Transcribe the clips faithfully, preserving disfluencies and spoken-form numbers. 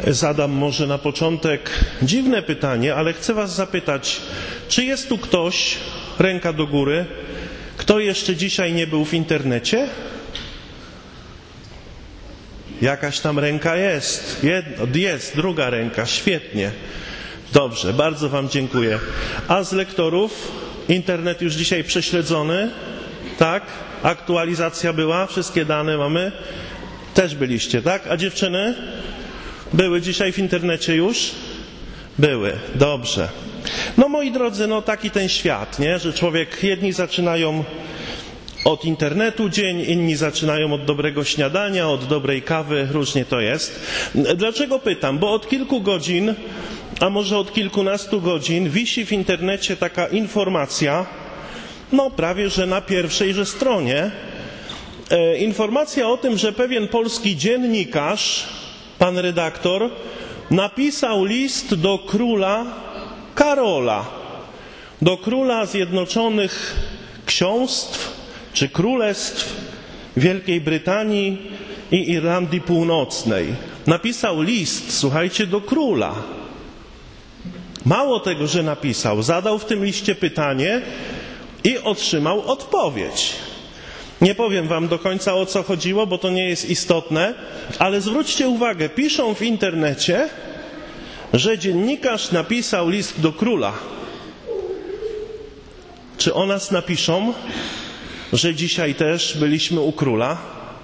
Zadam może na początek dziwne pytanie, ale chcę was zapytać, czy jest tu ktoś, ręka do góry, kto jeszcze dzisiaj nie był w internecie? Jakaś tam ręka jest. Jedno, jest, druga ręka, świetnie. Dobrze, bardzo wam dziękuję. A z lektorów? Internet już dzisiaj prześledzony? Tak? Aktualizacja była? Wszystkie dane mamy? Też byliście, tak? A dziewczyny? Były dzisiaj w internecie już? Były, dobrze. No moi drodzy, no taki ten świat, nie? Że człowiek, jedni zaczynają od internetu dzień, inni zaczynają od dobrego śniadania, od dobrej kawy, różnie to jest. Dlaczego pytam? Bo od kilku godzin, a może od kilkunastu godzin wisi w internecie taka informacja, no prawie że na pierwszejże stronie, e, informacja o tym, że pewien polski dziennikarz, pan redaktor, napisał list do króla Karola, do króla Zjednoczonych Ksiąstw czy Królestw Wielkiej Brytanii i Irlandii Północnej. Napisał list, słuchajcie, do króla. Mało tego, że napisał, zadał w tym liście pytanie i otrzymał odpowiedź. Nie powiem wam do końca, o co chodziło, bo to nie jest istotne, ale zwróćcie uwagę, piszą w internecie, że dziennikarz napisał list do króla. Czy o nas napiszą, że dzisiaj też byliśmy u króla?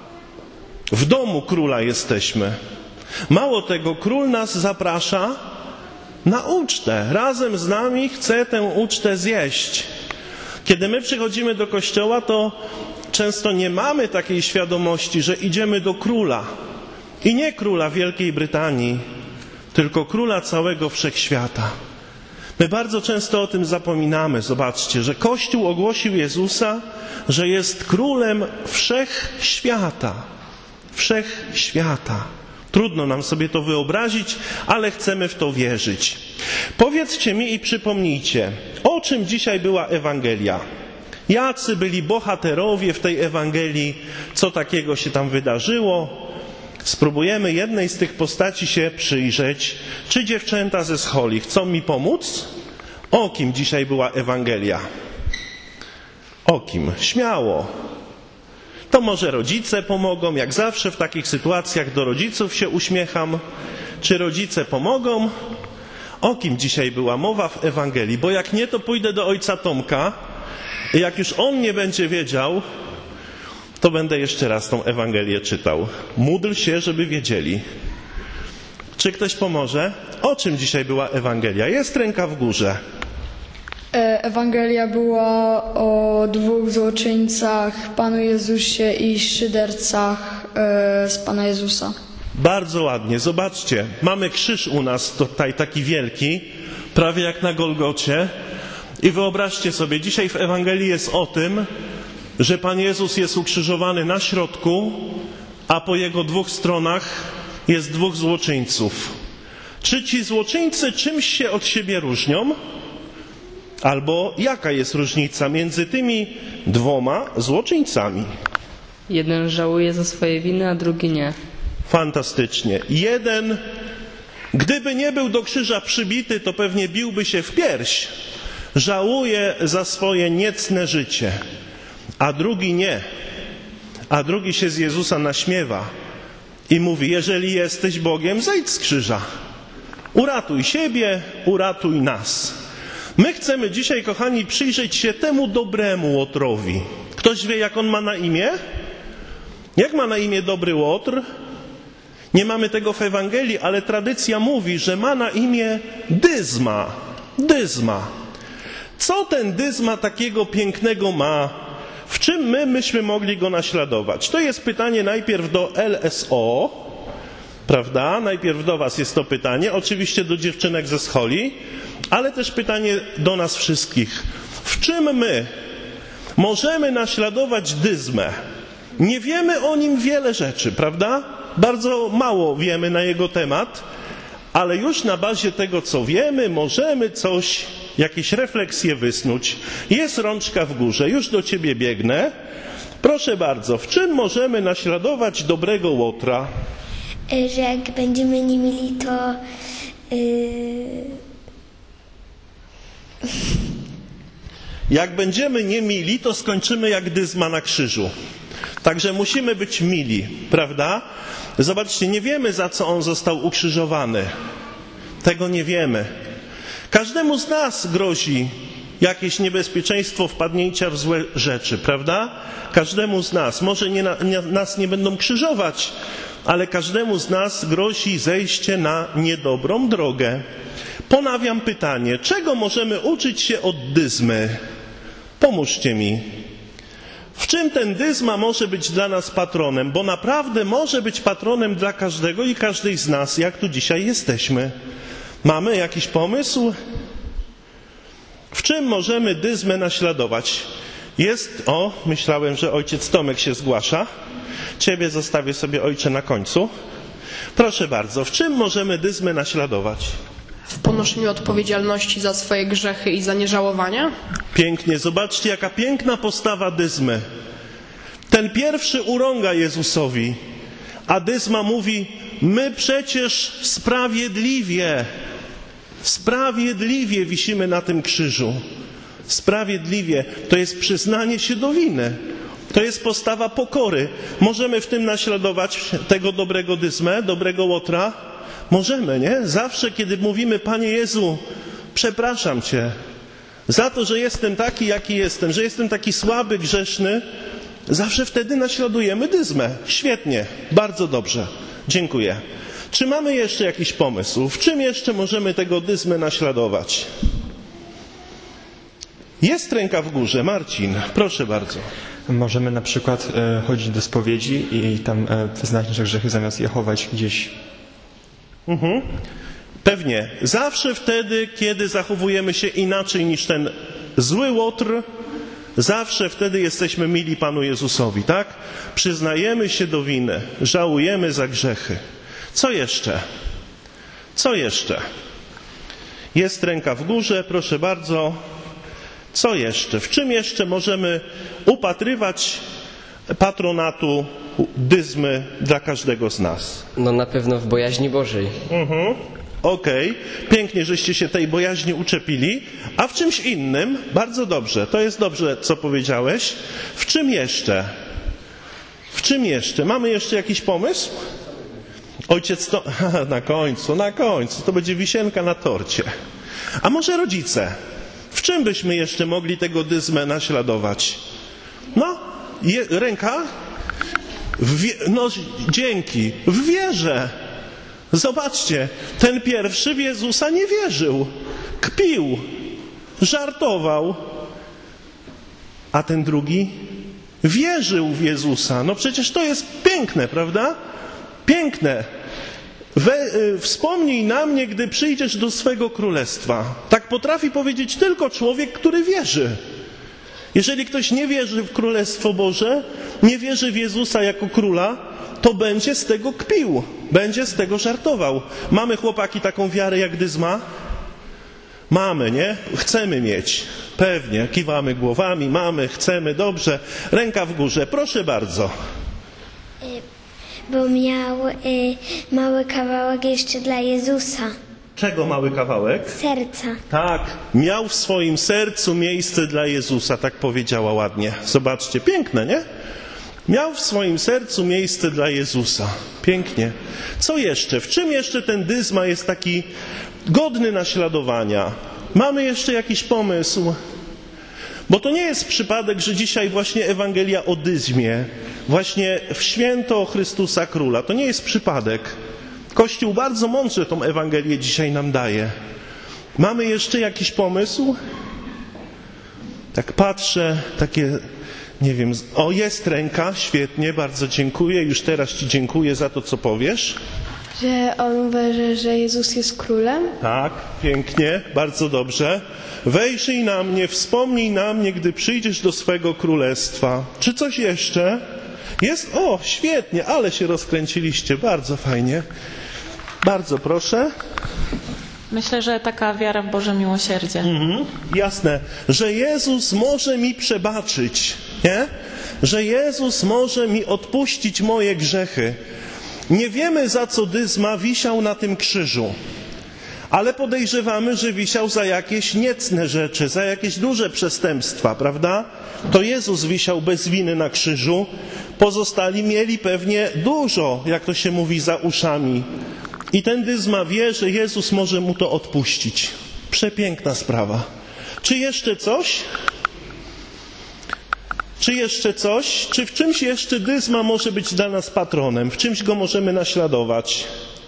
W domu króla jesteśmy. Mało tego, król nas zaprasza na ucztę. Razem z nami chce tę ucztę zjeść. Kiedy my przychodzimy do kościoła, to często nie mamy takiej świadomości, że idziemy do króla. I nie króla Wielkiej Brytanii, tylko króla całego wszechświata. My bardzo często o tym zapominamy. Zobaczcie, że Kościół ogłosił Jezusa, że jest królem wszechświata. Wszechświata. Trudno nam sobie to wyobrazić, ale chcemy w to wierzyć. Powiedzcie mi i przypomnijcie, o czym dzisiaj była Ewangelia? Jacy byli bohaterowie w tej Ewangelii? Co takiego się tam wydarzyło? Spróbujemy jednej z tych postaci się przyjrzeć. Czy dziewczęta ze scholi chcą mi pomóc? O kim dzisiaj była Ewangelia? O kim? Śmiało. To może rodzice pomogą, jak zawsze w takich sytuacjach do rodziców się uśmiecham. Czy rodzice pomogą? O kim dzisiaj była mowa w Ewangelii? Bo jak nie, to pójdę do ojca Tomka i jak już on nie będzie wiedział, to będę jeszcze raz tą Ewangelię czytał. Módl się, żeby wiedzieli. Czy ktoś pomoże? O czym dzisiaj była Ewangelia? Jest ręka w górze. Ewangelia była o dwóch złoczyńcach, Panu Jezusie i szydercach e, z Pana Jezusa. Bardzo ładnie. Zobaczcie, mamy krzyż u nas tutaj taki wielki, prawie jak na Golgocie. I wyobraźcie sobie, dzisiaj w Ewangelii jest o tym, że Pan Jezus jest ukrzyżowany na środku, a po Jego dwóch stronach jest dwóch złoczyńców. Czy ci złoczyńcy czymś się od siebie różnią? Albo jaka jest różnica między tymi dwoma złoczyńcami? Jeden żałuje za swoje winy, a drugi nie. Fantastycznie. Jeden, gdyby nie był do krzyża przybity, to pewnie biłby się w pierś. Żałuje za swoje niecne życie. A drugi nie. A drugi się z Jezusa naśmiewa i mówi, jeżeli jesteś Bogiem, zejdź z krzyża. Uratuj siebie, uratuj nas. My chcemy dzisiaj, kochani, przyjrzeć się temu dobremu Łotrowi. Ktoś wie, jak on ma na imię? Jak ma na imię dobry Łotr? Nie mamy tego w Ewangelii, ale tradycja mówi, że ma na imię Dyzma. Dyzma. Co ten Dyzma takiego pięknego ma? W czym my myśmy mogli go naśladować? To jest pytanie najpierw do L S O, prawda? Najpierw do was jest to pytanie, oczywiście do dziewczynek ze scholi, ale też pytanie do nas wszystkich. W czym my możemy naśladować Dyzmę? Nie wiemy o nim wiele rzeczy, prawda? Bardzo mało wiemy na jego temat, ale już na bazie tego, co wiemy, możemy coś, jakieś refleksje wysnuć. Jest rączka w górze, już do ciebie biegnę. Proszę bardzo, w czym możemy naśladować dobrego Łotra? y, że jak będziemy nie mieli, to y, Jak będziemy niemili, to skończymy jak Dyzma na krzyżu. Także musimy być mili, prawda? Zobaczcie, nie wiemy, za co on został ukrzyżowany. Tego nie wiemy. Każdemu z nas grozi jakieś niebezpieczeństwo wpadnięcia w złe rzeczy, prawda? Każdemu z nas. Może nie, nie, nas nie będą krzyżować, ale każdemu z nas grozi zejście na niedobrą drogę. Ponawiam pytanie, czego możemy uczyć się od Dyzmy? Pomóżcie mi. W czym ten Dyzma może być dla nas patronem? Bo naprawdę może być patronem dla każdego i każdej z nas, jak tu dzisiaj jesteśmy. Mamy jakiś pomysł? W czym możemy Dyzmę naśladować? Jest, o, myślałem, że ojciec Tomek się zgłasza. Ciebie zostawię sobie, ojcze, na końcu. Proszę bardzo, w czym możemy Dyzmę naśladować? W ponoszeniu odpowiedzialności za swoje grzechy i za nieżałowanie? Pięknie, zobaczcie, jaka piękna postawa Dyzmy. Ten pierwszy urąga Jezusowi, a Dyzma mówi, my przecież sprawiedliwie, sprawiedliwie wisimy na tym krzyżu. Sprawiedliwie to jest przyznanie się do winy. To jest postawa pokory. Możemy w tym naśladować tego dobrego Dyzmę, dobrego Łotra? Możemy, nie? Zawsze, kiedy mówimy, Panie Jezu, przepraszam Cię za to, że jestem taki, jaki jestem, że jestem taki słaby, grzeszny, zawsze wtedy naśladujemy Dyzmę. Świetnie, bardzo dobrze. Dziękuję. Czy mamy jeszcze jakiś pomysł? W czym jeszcze możemy tego Dyzmę naśladować? Jest ręka w górze. Marcin, proszę bardzo. Możemy na przykład e, chodzić do spowiedzi i tam e, wyznać nasze grzechy, zamiast je chować gdzieś. Mhm. Pewnie. Zawsze wtedy, kiedy zachowujemy się inaczej niż ten zły Łotr, zawsze wtedy jesteśmy mili Panu Jezusowi, tak? Przyznajemy się do winy, żałujemy za grzechy. Co jeszcze? Co jeszcze? Jest ręka w górze, proszę bardzo. Co jeszcze? W czym jeszcze możemy upatrywać patronatu Dyzmy dla każdego z nas? No na pewno w bojaźni Bożej. Mhm. Okej, okay. Pięknie, żeście się tej bojaźni uczepili. A w czymś innym? Bardzo dobrze, to jest dobrze, co powiedziałeś. W czym jeszcze? W czym jeszcze? Mamy jeszcze jakiś pomysł? Ojciec to... Na końcu, na końcu. To będzie wisienka na torcie. A może rodzice? W czym byśmy jeszcze mogli tego Dyzmę naśladować? No, je, ręka? W wie, no, dzięki. W wierze. Zobaczcie, ten pierwszy w Jezusa nie wierzył. Kpił, żartował. A ten drugi wierzył w Jezusa. No przecież to jest piękne, prawda? Piękne. We, y, wspomnij na mnie, gdy przyjdziesz do swego królestwa. Tak potrafi powiedzieć tylko człowiek, który wierzy. Jeżeli ktoś nie wierzy w Królestwo Boże, nie wierzy w Jezusa jako króla, to będzie z tego kpił, będzie z tego żartował. Mamy, chłopaki, taką wiarę jak Dyzma? Mamy, nie? Chcemy mieć. Pewnie, kiwamy głowami, mamy, chcemy, dobrze. Ręka w górze, proszę bardzo. Bo miał y, mały kawałek jeszcze dla Jezusa. Czego mały kawałek? Serca. Tak, miał w swoim sercu miejsce dla Jezusa, tak powiedziała ładnie. Zobaczcie, piękne, nie? Miał w swoim sercu miejsce dla Jezusa. Pięknie. Co jeszcze? W czym jeszcze ten Dyzma jest taki godny naśladowania? Mamy jeszcze jakiś pomysł? Bo to nie jest przypadek, że dzisiaj właśnie Ewangelia o Dyzmie, właśnie w święto Chrystusa Króla, to nie jest przypadek. Kościół bardzo mądrze tą Ewangelię dzisiaj nam daje. Mamy jeszcze jakiś pomysł? Tak patrzę, takie, nie wiem, o jest ręka, świetnie, bardzo dziękuję, już teraz Ci dziękuję za to, co powiesz. Że on uważa, że Jezus jest królem? Tak, pięknie, bardzo dobrze. Wejrzyj na mnie, wspomnij na mnie, gdy przyjdziesz do swego królestwa. Czy coś jeszcze? Jest? O, świetnie, ale się rozkręciliście, bardzo fajnie. Bardzo proszę. Myślę, że taka wiara w Boże miłosierdzie. Mhm, jasne, że Jezus może mi przebaczyć, nie? Że Jezus może mi odpuścić moje grzechy. Nie wiemy, za co Dyzma wisiał na tym krzyżu, ale podejrzewamy, że wisiał za jakieś niecne rzeczy, za jakieś duże przestępstwa, prawda? To Jezus wisiał bez winy na krzyżu, pozostali mieli pewnie dużo, jak to się mówi, za uszami. I ten Dyzma wie, że Jezus może mu to odpuścić. Przepiękna sprawa. Czy jeszcze coś? Czy jeszcze coś? Czy w czymś jeszcze Dyzma może być dla nas patronem? W czymś go możemy naśladować?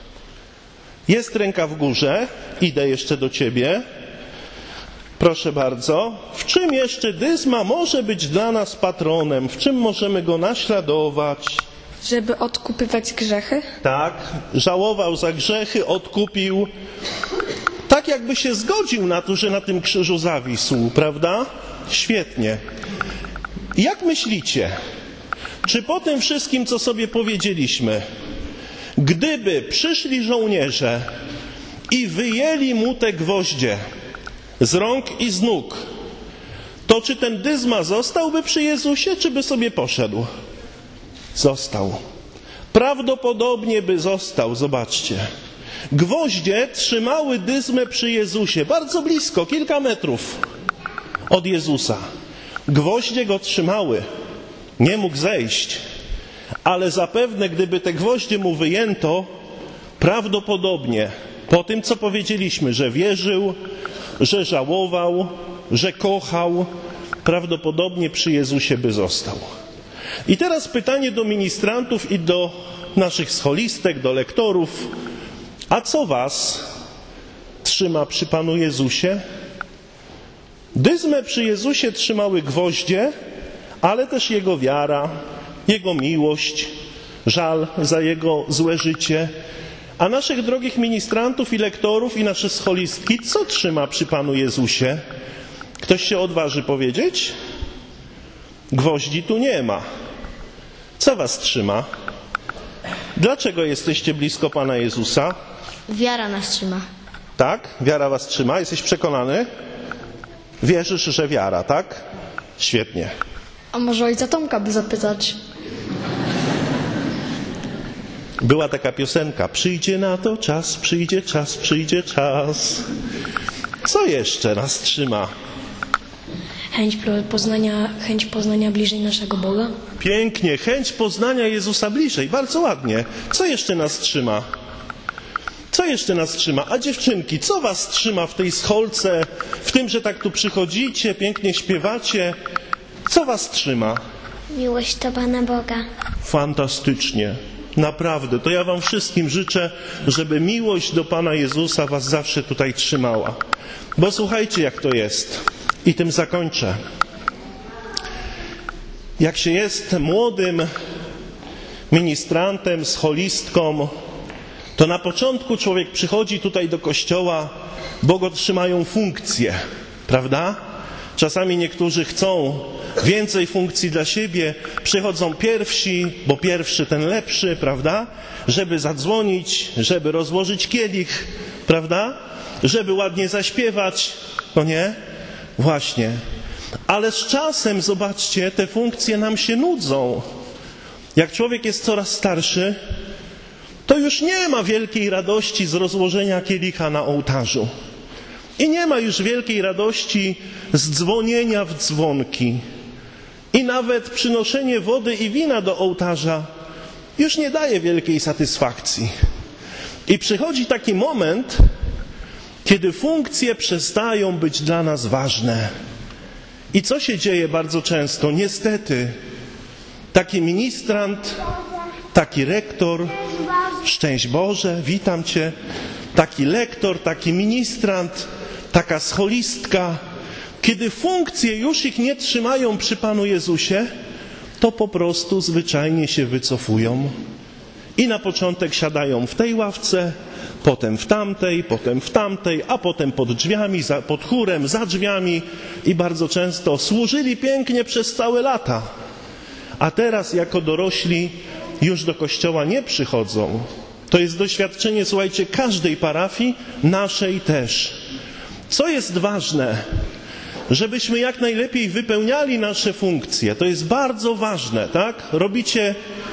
Jest ręka w górze. Idę jeszcze do ciebie. Proszę bardzo. W czym jeszcze Dyzma może być dla nas patronem? W czym możemy go naśladować? Żeby odkupywać grzechy? Tak, żałował za grzechy, odkupił. Tak jakby się zgodził na to, że na tym krzyżu zawisł, prawda? Świetnie. Jak myślicie, czy po tym wszystkim, co sobie powiedzieliśmy, gdyby przyszli żołnierze i wyjęli mu te gwoździe z rąk i z nóg, to czy ten Dyzma zostałby przy Jezusie, czy by sobie poszedł? Został. Prawdopodobnie by został, zobaczcie. Gwoździe trzymały Dyzmę przy Jezusie, bardzo blisko, kilka metrów od Jezusa. Gwoździe go trzymały, nie mógł zejść, ale zapewne gdyby te gwoździe mu wyjęto, prawdopodobnie po tym, co powiedzieliśmy, że wierzył, że żałował, że kochał, prawdopodobnie przy Jezusie by został. I teraz pytanie do ministrantów i do naszych scholistek, do lektorów. A co was trzyma przy Panu Jezusie? Dyzmę przy Jezusie trzymały gwoździe, ale też Jego wiara, Jego miłość, żal za Jego złe życie. A naszych drogich ministrantów i lektorów i nasze scholistki, co trzyma przy Panu Jezusie? Ktoś się odważy powiedzieć? Gwoździ tu nie ma. Co was trzyma? Dlaczego jesteście blisko Pana Jezusa? Wiara nas trzyma. Tak? Wiara was trzyma? Jesteś przekonany? Wierzysz, że wiara, tak? Świetnie. A może ojca Tomka by zapytać? Była taka piosenka. Przyjdzie na to czas, przyjdzie czas, przyjdzie czas. Co jeszcze nas trzyma? Chęć poznania, chęć poznania bliżej naszego Boga. Pięknie. Chęć poznania Jezusa bliżej. Bardzo ładnie. Co jeszcze nas trzyma? Co jeszcze nas trzyma? A dziewczynki, co was trzyma w tej scholce, w tym, że tak tu przychodzicie, pięknie śpiewacie? Co was trzyma? Miłość do Pana Boga. Fantastycznie. Naprawdę. To ja wam wszystkim życzę, żeby miłość do Pana Jezusa was zawsze tutaj trzymała. Bo słuchajcie, jak to jest. I tym zakończę. Jak się jest młodym ministrantem, scholistką, to na początku człowiek przychodzi tutaj do kościoła, bo go trzymają funkcje, prawda? Czasami niektórzy chcą więcej funkcji dla siebie, przychodzą pierwsi, bo pierwszy ten lepszy, prawda? Żeby zadzwonić, żeby rozłożyć kielich, prawda? Żeby ładnie zaśpiewać, no nie? Właśnie. Ale z czasem, zobaczcie, te funkcje nam się nudzą. Jak człowiek jest coraz starszy, to już nie ma wielkiej radości z rozłożenia kielicha na ołtarzu. I nie ma już wielkiej radości z dzwonienia w dzwonki. I nawet przynoszenie wody i wina do ołtarza już nie daje wielkiej satysfakcji. I przychodzi taki moment, kiedy funkcje przestają być dla nas ważne. I co się dzieje bardzo często? Niestety, taki ministrant, taki rektor, szczęść Boże, witam Cię, taki lektor, taki ministrant, taka scholistka, kiedy funkcje już ich nie trzymają przy Panu Jezusie, to po prostu zwyczajnie się wycofują. I na początek siadają w tej ławce, potem w tamtej, potem w tamtej, a potem pod drzwiami, za, pod chórem, za drzwiami i bardzo często służyli pięknie przez całe lata. A teraz jako dorośli już do kościoła nie przychodzą. To jest doświadczenie, słuchajcie, każdej parafii, naszej też. Co jest ważne? Żebyśmy jak najlepiej wypełniali nasze funkcje. To jest bardzo ważne, tak? Robicie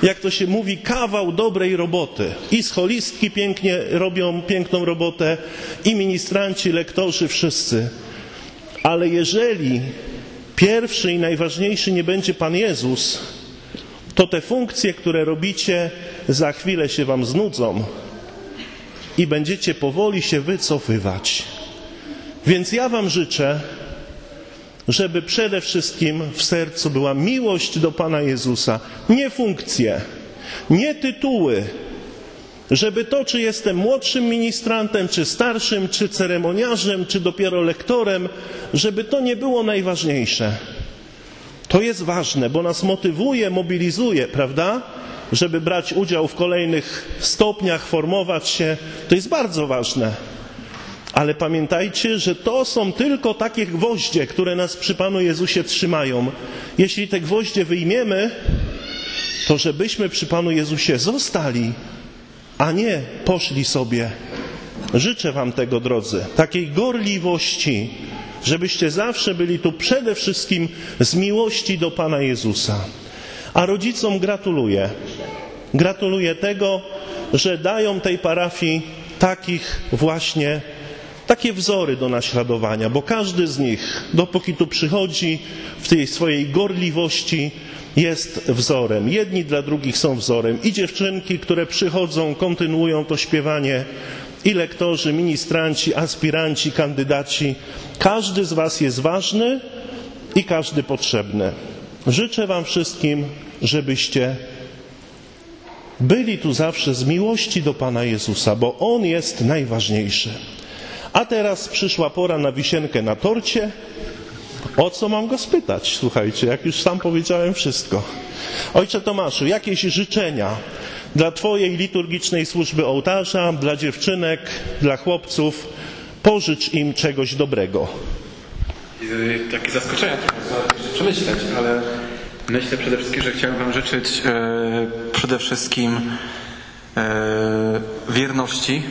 jak to się mówi, kawał dobrej roboty. I scholistki pięknie robią piękną robotę, i ministranci, lektorzy, wszyscy. Ale jeżeli pierwszy i najważniejszy nie będzie Pan Jezus, to te funkcje, które robicie, za chwilę się wam znudzą i będziecie powoli się wycofywać. Więc ja wam życzę, żeby przede wszystkim w sercu była miłość do Pana Jezusa, nie funkcje, nie tytuły, żeby to, czy jestem młodszym ministrantem, czy starszym, czy ceremoniarzem, czy dopiero lektorem, żeby to nie było najważniejsze. To jest ważne, bo nas motywuje, mobilizuje, prawda? Żeby brać udział w kolejnych stopniach, formować się. To jest bardzo ważne. Ale pamiętajcie, że to są tylko takie gwoździe, które nas przy Panu Jezusie trzymają. Jeśli te gwoździe wyjmiemy, to żebyśmy przy Panu Jezusie zostali, a nie poszli sobie. Życzę wam tego, drodzy, takiej gorliwości, żebyście zawsze byli tu przede wszystkim z miłości do Pana Jezusa. A rodzicom gratuluję. Gratuluję tego, że dają tej parafii takich właśnie, takie wzory do naśladowania, bo każdy z nich, dopóki tu przychodzi, w tej swojej gorliwości jest wzorem. Jedni dla drugich są wzorem. I dziewczynki, które przychodzą, kontynuują to śpiewanie, i lektorzy, ministranci, aspiranci, kandydaci. Każdy z was jest ważny i każdy potrzebny. Życzę wam wszystkim, żebyście byli tu zawsze z miłości do Pana Jezusa, bo On jest najważniejszy. A teraz przyszła pora na wisienkę na torcie. O co mam go spytać? Słuchajcie, jak już sam powiedziałem wszystko. Ojcze Tomaszu, jakieś życzenia dla Twojej liturgicznej służby ołtarza, dla dziewczynek, dla chłopców? Pożycz im czegoś dobrego. Takie zaskoczenia trochę przemyśleć, ale myślę przede wszystkim, że chciałbym Wam życzyć e, przede wszystkim e, wierności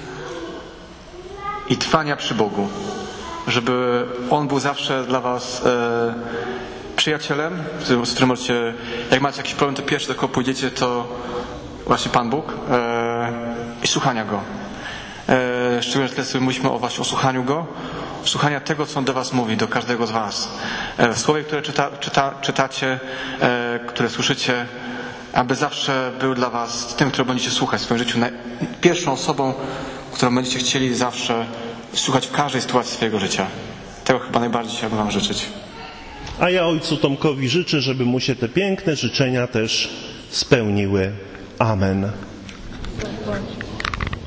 i trwania przy Bogu. Żeby On był zawsze dla Was e, przyjacielem, z którym możecie, jak macie jakiś problem, to pierwszy, do kogo pójdziecie, to właśnie Pan Bóg e, i słuchania Go. E, szczególnie, że tyle sobie mówiliśmy o właśnie o słuchaniu Go, słuchania tego, co On do Was mówi, do każdego z Was. E, w słowie, które czyta, czyta, czytacie, e, które słyszycie, aby zawsze był dla Was tym, którego będziecie słuchać w swoim życiu, pierwszą osobą, którą będziecie chcieli zawsze słuchać w każdej sytuacji swojego życia. Tego chyba najbardziej chciałbym Wam życzyć. A ja ojcu Tomkowi życzę, żeby mu się te piękne życzenia też spełniły. Amen.